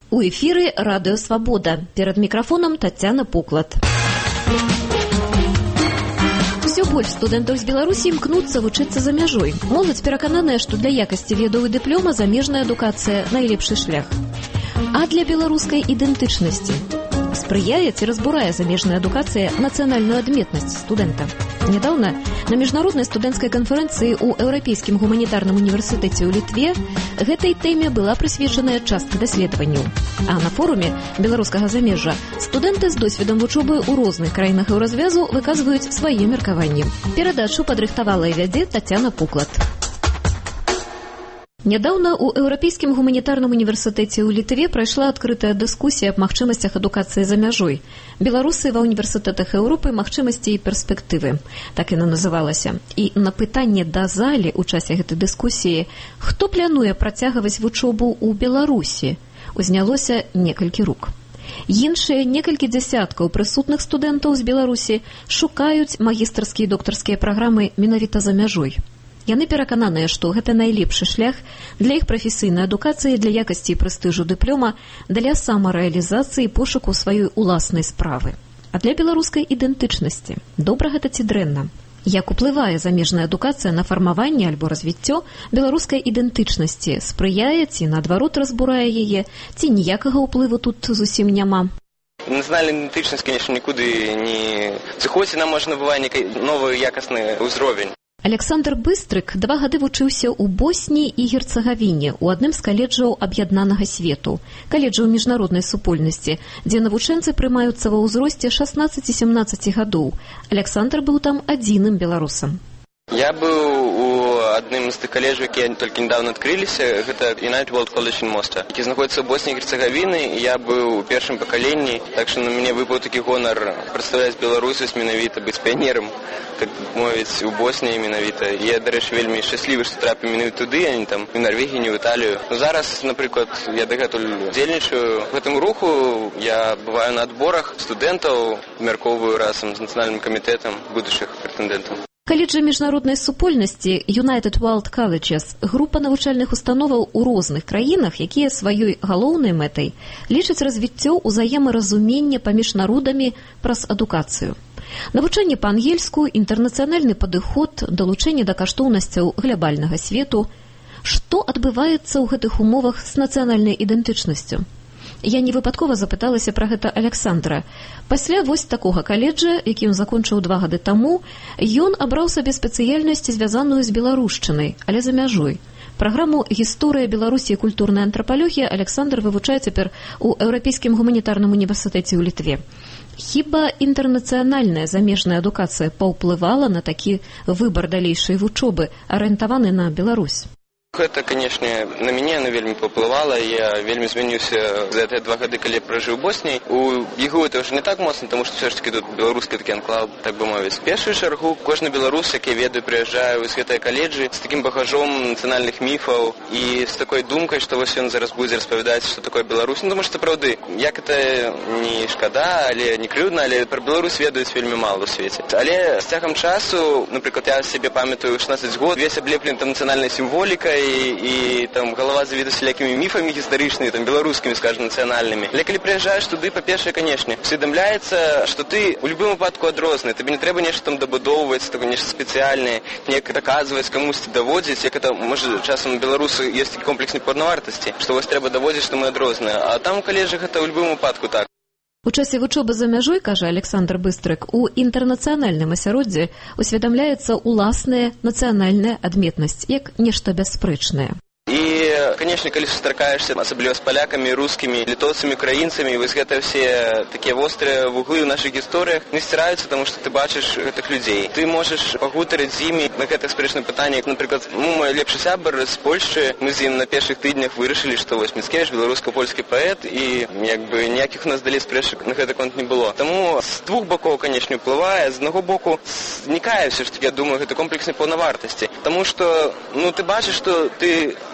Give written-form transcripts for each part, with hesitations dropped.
У эфіры Радыё Свабода. Перад мікрафонам Тацяна Пуклад. Усё больш студэнтаў з Беларусі імкнуцца вучыцца за мяжой. Моладзь перакананая, што для якасці ведаў і дыплома замежная адукацыя найлепшы шлях. А для беларускай ідэнтычнасці спрыяе ці разбурае замежная адукацыя нацыянальную адметнасць студэнта. Нядаўна на міжнароднай студэнцкай канферэнцыі ў Еўрапейскім гуманітарным універсітэце ў Літве гэтай тэме была прысвечаная частка даследаванняў. А на форуме беларускага замежжа студэнты з досведам вучобы ў розных краінах еўразвязу выказваюць свае меркаванні. Перадачу падрыхтавала і вядзе Тацяна Пуклад. Нядаўна ў Еўрапейскім гуманітарным універсітэце ў Літве прайшла адкрытая дыскусія аб магчымасцях адукацыі за мяжой. Беларусы ва ўніверсітэтах Еўропы, магчымасці і перспектывы. Так яна называлася. І на пытанне да залі ў часе гэтай дыскусіі, хто плануе працягваць вучобу ў Беларусі, узнялося некалькі рук. Іншыя некалькі дзясяткаў прысутных студэнтаў з Беларусі шукаюць магістарскія і доктарскія праграмы менавіта за мяжой. Яны перакананыя, што гэта найлепшы шлях для іх прафесійнай адукацыі, для якасці і прэстыжу дыплома, для самарэалізацыі і пошуку сваёй уласнай справы. А для беларускай ідэнтычнасці добра гэта ці дрэнна? Як уплывае замежная адукацыя на фармаванне альбо развіццё беларускай ідэнтычнасці? Спрыяе ці, наадварот, разбурае яе? Ці ніякага ўплыву тут зусім няма? Нацыянальная ідэнтычнасць, конечно, нікуды не зыходзіць, нам можа набываць нейкі новы якасны ўзровень. Александр Быстрык 2 гады вучыўся ў Босніі і Герцагавіне ў адным з каледжаў аб'яднанага свету, каледжаў міжнароднай супольнасці, дзе навучэнцы прымаюцца ва ўзросце 16-17 гадоў. Александр быў там адзіным беларусам. Я быў у адным з тых каледжаў, якія толькі недавно адкрыліся, гэта United World College in Mostar, які знаходзіцца ў Босніі і Герцагавіны, і я быў у першым пакаленні, так што на мяне выпаў такі гонар прадстаўляць беларусаць менавіта, быць піянерам, так мовіць, у Босніі менавіта. І я, дарэчы, вельмі шчаслівы, што трапіў менавіта туды, а не там у Нарвегію, не ў Італію. Зараз, напрыклад, я дагэтуль удзельнічаю в гэтым руху, я бываю на адборах студэнтаў, мяркоўваю разам з нацыянальным камітэтам будучых прэтэндэнтаў. Каледжы міжнароднай супольнасці United World Colleges – група навучальных установаў у розных краінах, якія сваёй галоўнай мэтай лічаць развіццё ўзаемаразумення паміж народамі праз адукацыю. Навучанне па-ангельску, інтэрнацыянальны падыход, далучэнне да каштоўнасцяў глябальнага свету. Што адбываецца ў гэтых умовах з нацыянальнай ідэнтычнасцю? Я не выпадкова запыталася пра гэта Александра. Пасля вось такога каледжа, які ён закончыў 2 гады таму, ён абраў сабе спецыяльнасць, звязаную з беларушчынай, але за мяжой. Праграму «Гісторыя Беларусі і культурная антрапалогія» Александр вывучае цяпер у Еўрапейскім гуманітарным універсітэце ў Літве. Хіба інтэрнацыянальная замежная адукацыя паўплывала на такі выбар далейшай вучобы, арыентаваны на Беларусь? Гэта, канешне, на мяне яно вельмі паўплывала. Я вельмі змяніўся за гэтыя 2 гады, калі я пражыў у Босніі. У ЕГУ это ўжо не так моцна, таму што все ж таки тут беларускі такі анклаў, так бы мовіць. Першую чаргу кожны беларус, які ведаю, прыязджае ў гэтыя каледжы з такім багажом нацыянальных міфаў і з такой думкай, што вось ён зараз будзе распавядаць, што такое Беларусь. Ну, таму што, праўды, як это не шкада, але не крыўдна, але пра Беларусь ведаюць вельмі мала ў свеце. Але з цягам часу, напрыклад, я сябе памятаю 16 год, весь аблеплены там нацыянальнай сімволікай, і там галава завіта всялякімі міфамі гістарычнымі, там беларускімі, скажем, нацыянальнымі. Але калі прыязджаеш туды, па-першае, канешне, усведамляецца, што ты у любым выпадку адрозны, табе не трэба нешта там дабудоўваць, такое нешта спецыяльнае, неяк даказваць, камусьці даводзіць, як это, можа, часам беларусы ёсць такі комплекс непаўнавартасці, што вось трэба даводзіць, што мы адрозныя. А там у каледжах гэта ў любым выпадку так. У часе вучобы за мяжой, кажа Александр Быстрык, у інтэрнацыянальным асяроддзі усведамляецца уласная нацыянальная адметнасць, як нешта бясспрэчнае. І, канешне, калі сустракаешся, асабліва з палякамі, рускімі, літоўцамі, украінцамі, вось гэта все такія вострыя вуглы ў нашых гісторыях не сціраюцца, таму што ты бачыш гэтых людзей. Ты можаш пагутарыць з імі на гэтых спрэчных пытаннях. Напрыклад, мой лепшы сябар з Польшчы, мы з ім на першых тыднях вырашылі, што вось Міцкевіч беларуска-польскі паэт, і як бы ніякіх у нас далей спрэчак на гэты конт не было. Таму з 2 бакоў, канешне, ўплывае, з аднаго боку знікае ўсё ж такі, я думаю, гэта комплекс непаўнавартасці. Таму што, ну, ты бачыш, што ты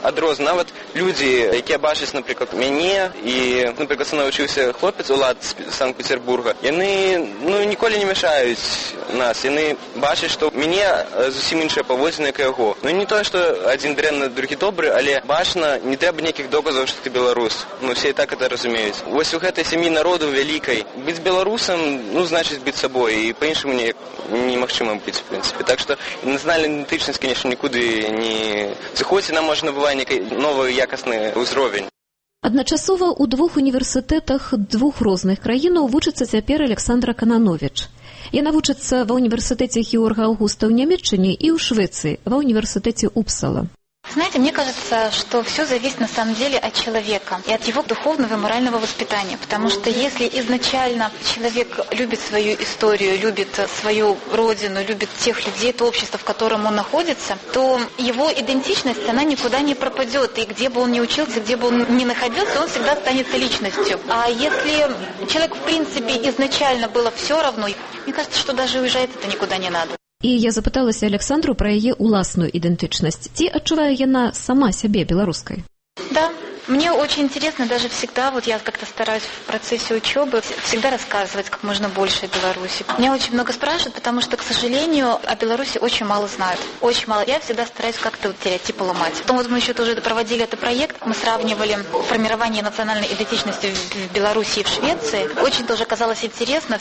адрозненне. Нават людзі, якія бачаць, напрыклад, мяне і, напрыклад, са мной вучыўся хлопец Улад з Санкт-Петербурга, яны ніколі не мяшаюць нас. Яны бачаць, што мяне зусім іншая паводзіна, як яго. Не тое, што адзін дрэнны, другі добры, але бачна, не трэба нейкіх доказаў, што ты беларус. Все і так гэта разумеюць. Вось у гэтай сям'і народу вялікай быць беларусам, значыць быць сабой, і па-іншаму немагчыма быць, в прынцыпе. Так што нацыянальная ідэнтычнасць, конечно, нікуды не зыходзіць, нам можа набывае нейкі новы якасны ўзровень. Адначасова ў двух універсітэтах двух розных краінаў вучыцца цяпер Александра Кананович. Яна вучыцца ва універсітэце Георга Аўгуста ў Нямецчыне і ў Швецыі, ва універсітэце Упсала. Знаете, мне кажется, что все зависит на самом деле от человека и от его духовного и морального воспитания. Потому что если изначально человек любит свою историю, любит свою родину, любит тех людей, то общество, в котором он находится, то его идентичность, она никуда не пропадет. И где бы он ни учился, где бы он ни находился, он всегда останется личностью. А если человек, в принципе, изначально было все равно, мне кажется, что даже уезжать это никуда не надо. І я запыталася Александру пра яе уласную ідэнтычнасць. Ці адчувае яна сама сябе беларускай? Да, мне очень интересно даже всегда, я как-то стараюсь в процессе учебы всегда рассказывать как можно больше о Беларуси. Меня очень много спрашивают, потому что, к сожалению, о Беларуси очень мало знают. Очень мало. Я всегда стараюсь как-то стереотипы ломать. Потом мы еще тоже проводили этот проект, мы сравнивали формирование национальной идентичности в Беларуси и в Швеции. Очень тоже казалось интересно.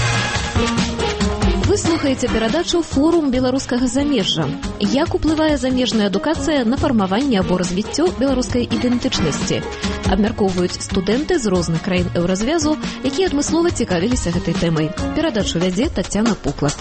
Вы слухаеце перадачу «Форум беларускага замежжа». Як уплывае замежная адукацыя на фармаванне або развіццё беларускай ідэнтычнасці? Абмяркоўваюць студэнты з розных краін еўразвязу, якія адмыслова цікавіліся гэтай тэмай. Перадачу вядзе Тацяна Пуклат.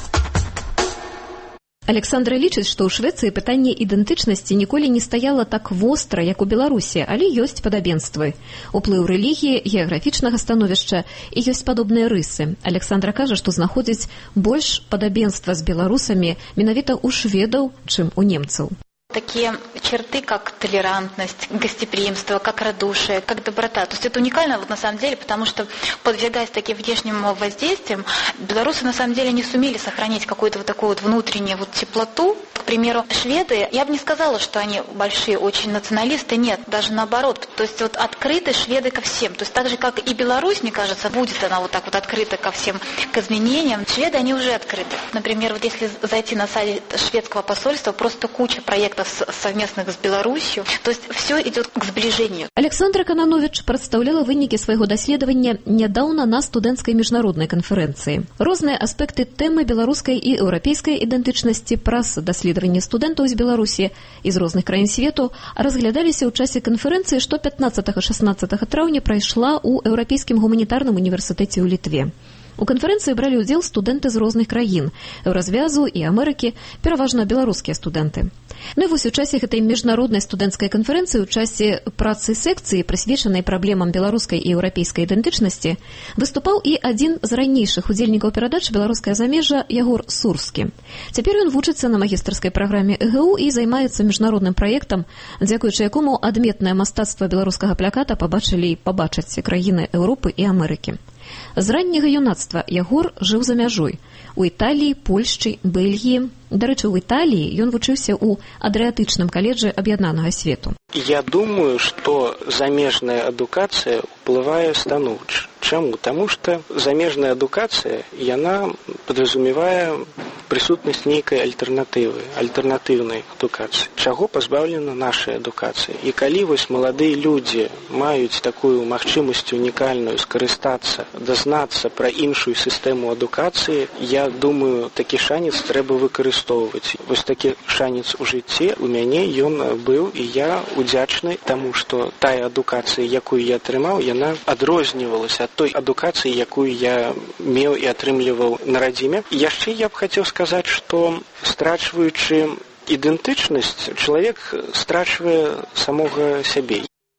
Александра лічыць, што ў Швецыі пытанне ідэнтычнасці ніколі не стаяла так востра, як у Беларусі, але ёсць падабенствы. Уплыў рэлігіі, геаграфічнага становішча і ёсць падобныя рысы. Александра кажа, што знаходзіць больш падабенства з беларусамі менавіта ў шведаў, чым у немцаў. Такие черты, как толерантность, гостеприимство, как радушие, как доброта. То есть это уникально на самом деле, потому что, подвергаясь таким внешним воздействиям, белорусы на самом деле не сумели сохранить какую-то такую внутреннюю теплоту. К примеру, шведы, я бы не сказала, что они большие очень националисты, нет, даже наоборот. То есть открыты шведы ко всем. То есть так же, как и Беларусь, мне кажется, будет она так открыта ко всем, к изменениям. Шведы, они уже открыты. Например, если зайти на сайт шведского посольства, просто куча проектов совместных с Беларусью, то есть все идет к сближению. Александра Кананович прадстаўляла вынікі свайго даследавання нядаўна на студэнцкай міжнароднай канферэнцыі. Розныя аспекты тэмы беларускай і еўрапейскай ідэнтычнасці праз даследаванні студэнтаў з Беларусі і з розных краін свету разглядаліся ў часе канферэнцыі, што 15-16 траўня прайшла ў Еўрапейскім гуманітарным універсітэце ў Літве. У канферэнцыі бралі ўдзел студэнты з розных краін, еўразвязу і Амерыкі, пераважна беларускія студэнты. Ну і вось у часе гэтай міжнароднай студэнцкай канферэнцыі, у часе працы секцыі, прысвечанай праблемам беларускай і еўрапейскай ідэнтычнасці, выступаў і адзін з ранейшых удзельнікаў перадачы «Беларускае замежжа» Ягор Сурскі. Цяпер ён вучыцца на магістарскай праграме ЭГУ і займаецца міжнародным праектам, дзякуючы якому адметнае мастацтва беларускага плаката пабачылі і пабачаць краіны Еўропы і Амерыкі. З ранняга юнацтва Ягор жыў за мяжой. У Італіі, Польшчы, Бельгіі. Дарэчы, у Італіі ён вучыўся ў Адрыятычным каледжы аб'яднанага свету. Я думаю, что замежная адукация уплывает станоўча. Чему? Потому что замежная адукация, она подразумевает присутность некой альтернативной адукации. Чего позбавлена наша адукация? И коли вось молодые люди маюць такую магчымасць уникальную скарыстацца, дазнацца про іншую систему адукации, я думаю, такі шанец трэба выкарыстоўваць. Вось такі шанец у жыцці у мяне ён быў, і я удзячны тому, что тая адукацыя, якую я атрымаў, яна адрознівалася ад той адукацыі, якую я меў і атрымліваў на радзіме. Яшчэ я б хацеў сказаць, што страчваючы ідэнтычнасць, чалавек страчвае самога сябе.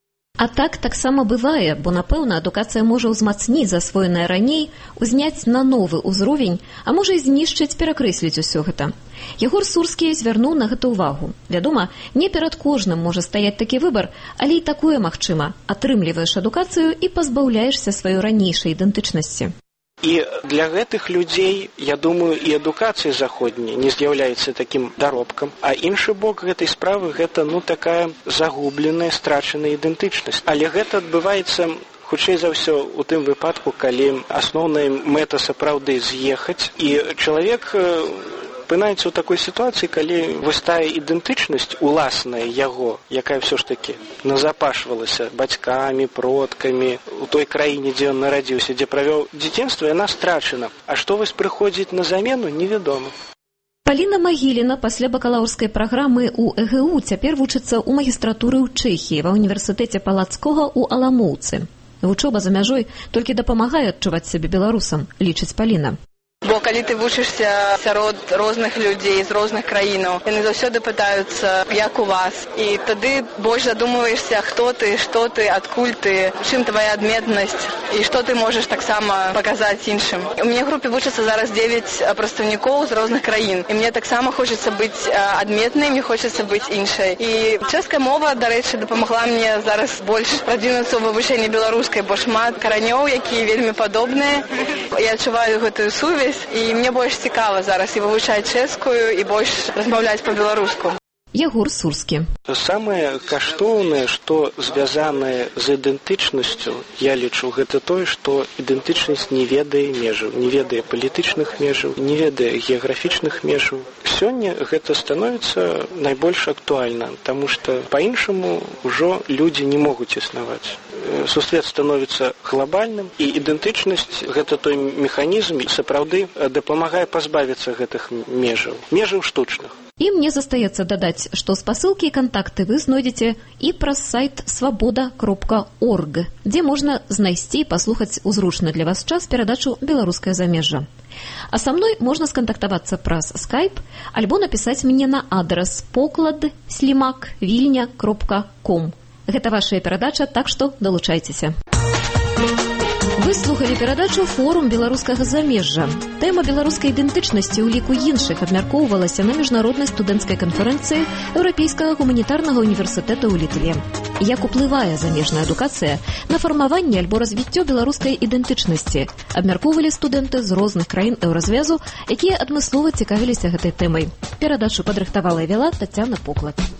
А так таксама бывае, бо, напэўна, адукацыя можа ўзмацніць засвоенае раней, узняць на новы ўзровень, а можа і знішчыць, перакрэсліць усё гэта. Ягор Сурскі звярнуў на гэта ўвагу. Вядома, не перад кожным можа стаяць такі выбар, але і такое магчыма. Атрымліваеш адукацыю і пазбаўляешся сваёй ранейшай ідэнтычнасці. І для гэтых людзей, я думаю, і адукацыя заходняя не з'яўляецца такім даробкам, а іншы бок гэтай справы гэта такая загубленая, страчаная ідэнтычнасць. Але гэта адбываецца хутчэй за ўсё у тым выпадку, калі асноўная мэта сапраўды з'ехаць, і чалавек апынаецца ў такой сітуацыі, калі вось тая ідэнтычнасць уласная яго, якая ўсё ж такі назапашвалася бацькамі, продкамі у той краіне, дзе ён нарадзіўся, дзе правёў дзяцінства, яна страчана. А што вось прыходзіць на замену, невядома. Паліна Магіліна пасля бакалаўрскай праграмы ў ЭГУ цяпер вучыцца ў магістратуры ў Чэхіі ва ўніверсітэце Палацкога ў Аламоўцы. Вучоба за мяжой толькі дапамагае адчуваць сябе беларусам, лічыць Паліна. Бо калі ты вучышся сярод розных людзей з розных краінаў, яны заўсёды пытаюцца, як у вас. І тады больш задумваешся, хто ты, што ты, адкуль ты, чым твая адметнасць і што ты можаш таксама паказаць іншым. У мяне групе вучыцца зараз 9 прадстаўнікоў з розных краін. І мне таксама хочацца быць адметнай, мне хочацца быць іншай. І чэшская мова, дарэчы, дапамагла мне зараз больш прадвінуцца ў вывучэнні беларускай, бо шмат каранёў, якія вельмі падобныя. Я адчуваю гэтую сувязь. І мне больш цікава зараз і вывучаць чэшскую, і больш размаўляць па-беларуску. Ягор Сурскі. Самае каштоўнае, што звязанае з ідэнтычнасцю, я лічу, гэта тое, што ідэнтычнасць не ведае межаў, не ведае палітычных межаў, не ведае геаграфічных межаў. Сёння гэта становіцца найбольш актуальна, таму што па-іншаму ўжо людзі не могуць існаваць. Сусвет становіцца глобальным, і ідэнтычнасць – гэта той механізм, сапраўды дапамагае пазбавіцца гэтых межаў штучных. І мне застаецца дадаць, што спасылкі і кантакты вы знойдзеце і праз сайт свабода.орг, дзе можна знайсці і паслухаць у зручны для вас час перадачу «Беларускае замежжа». А са мной можна скантактавацца праз скайп альбо напісаць мне на адрас poklad@vilnia.com. Гэта вашая перадача, так што далучайцеся. Вы слухалі перадачу «Форум беларускага замежжа». Тэма беларускай ідэнтычнасці ў ліку іншых абмяркоўвалася на міжнароднай студэнцкай канферэнцыі Еўрапейскага гуманітарнага універсітэта ў Літве. Як уплывае замежная адукацыя на фармаванне альбо развіццё беларускай ідэнтычнасці, абмяркоўвалі студэнты з розных краін Еўразвязу, якія адмыслова цікавіліся гэтай тэмай. Перадачу падрыхтавала і вяла Тацяна Поклад.